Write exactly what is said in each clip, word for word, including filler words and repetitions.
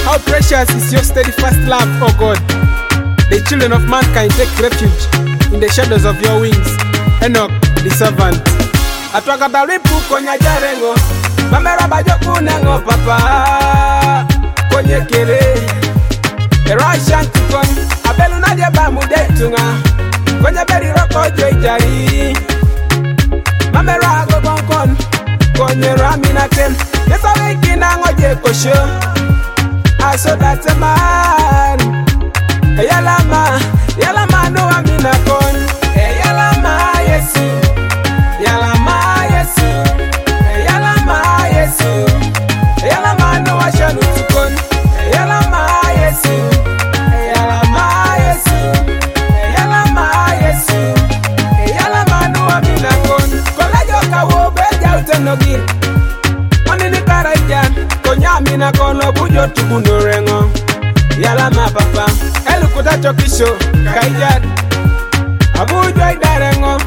How precious is your steadfast love, O God. The children of mankind take refuge in the shadows of your wings. Enoch, the servant. Atwakatalipu konya jarengo, mamera bajoku nengo papa. Konye kere, erashan tukon, abelu nadye bamu detunga. Konye beri roko joijari, mamera gogonkon, konye raminaten. Yesa wiki na ngoje kosho, aso that's a man. Yalama, yalama no amina kon. Yalama yesu, yalama yesu, yalama yesu, yalama no ashanu tukon. Yalama yesu, yalama yesu, yalama yesu, yalama no amina kon. Kola joka wo beja utenogi, mani ni karajan, konya amina kono bujo tukundo rengo. Yalama papa, elukuta chokisho, kaijad Abujo idarengo,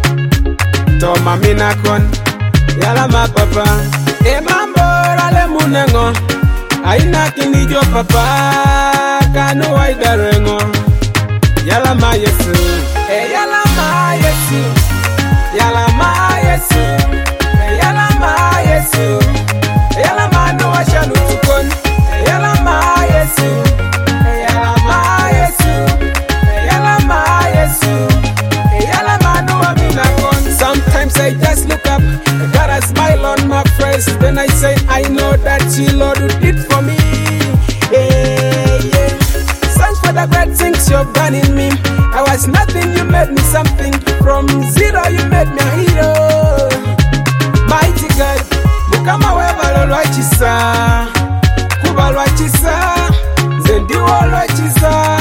toma minakon. Yalama papa, e mambo rale munengo. Aina kinijo papa, kanu wa idarengo. Yalama yesu, e yalama yesu, yalama yesu, e yalama yesu, yalama no ashanu tukon. Yalama yesu, yalama yesu, yalama yesu, yalama no amina kon. Sometimes I just look up, I got a smile on my face. Then I say, I know that you, Lord, you did for me. Yeah, yeah. Thanks for the great things you've done in me. I was nothing, you made me something. From zero, you made me a hero. Mighty God, mukama weba lolwachisa. Kubalwachisa, zendi walwachisa.